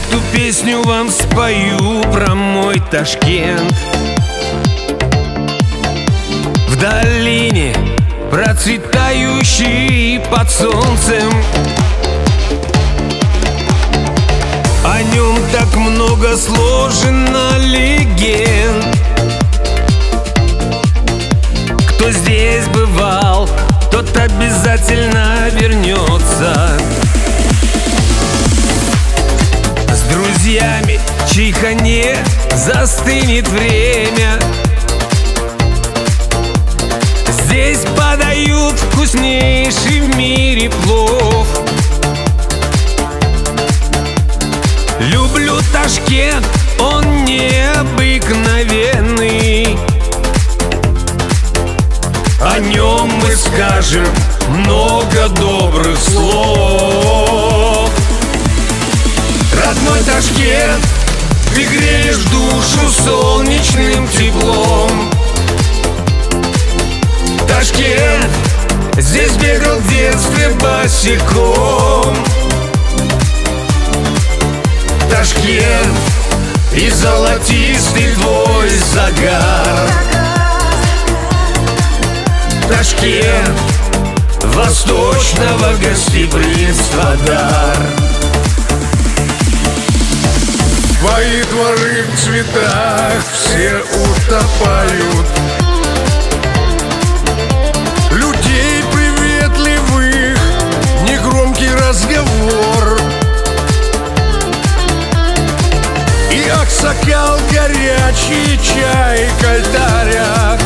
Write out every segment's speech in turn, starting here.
Эту песню вам спою про мой Ташкент. В долине, процветающий под солнцем, о нем так много сложено легенд. Кто здесь бывал, тот обязательно вернется. С друзьями в чайхане застынет время. Здесь подают вкуснейший в мире плов. Люблю Ташкент, он необыкновенный. О нем мы скажем много добрых слов. Родной Ташкент, ты греешь душу солнечным теплом. Ташкент, здесь бегал в детстве босиком. Ташкент, и золотистый твой загар. Ташкент, восточного гостеприимства дар. Твои дворы в цветах все утопают. Людей приветливых, негромкий разговор. И аксакал горячий чай к альтарях.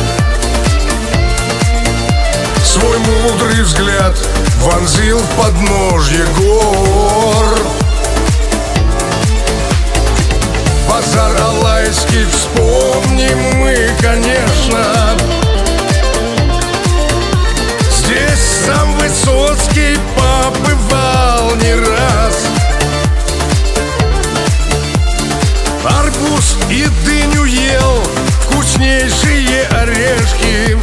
Свой мудрый взгляд вонзил в подножье гор. Базар Алайский вспомним мы, конечно. Здесь сам Высоцкий побывал не раз. Арбуз и дыню ел, вкуснейшие орешки.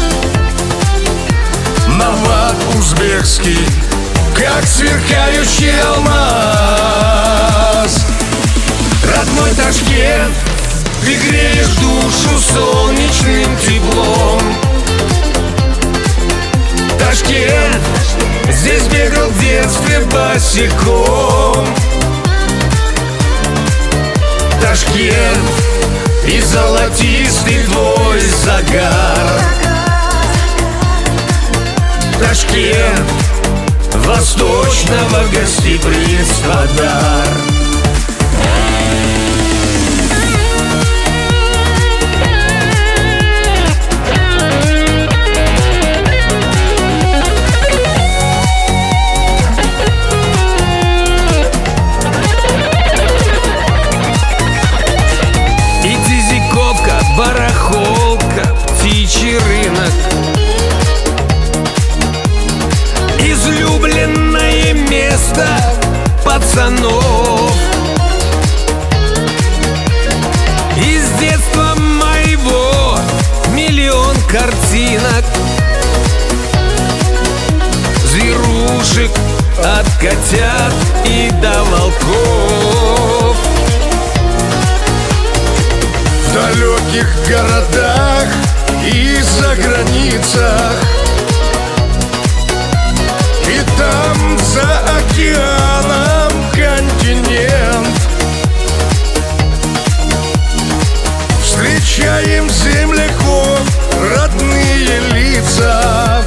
Навад узбекский, как сверкающий алмаз. Родной Ташкент, ты греешь душу солнечным теплом. Ташкент, здесь бегал в детстве босиком. Ташкент, и золотистый твой загар. Ташкент, восточного гостеприимства дар. И Тизиковка, барахолка, птичий рынок. Излюбленное место пацанов. Из детства моего миллион картинок. Зверушек от котят и до волков. В далеких городах и за границах. И там за океаном континент. Встречаем земляков, родные лица,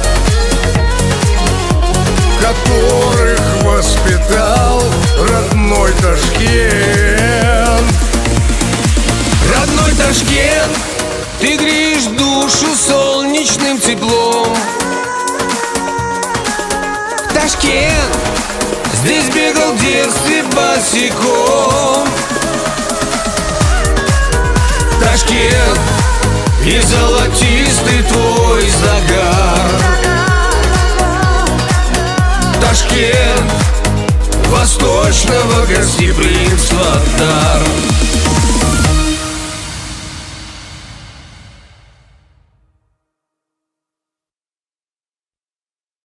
которых воспитал родной Ташкент. Родной Ташкент, ты греешь душу солнечным теплом. Ташкент, здесь бегал в детстве босиком. Ташкент, и золотистый твой загар. Ташкент, восточного гостеприимства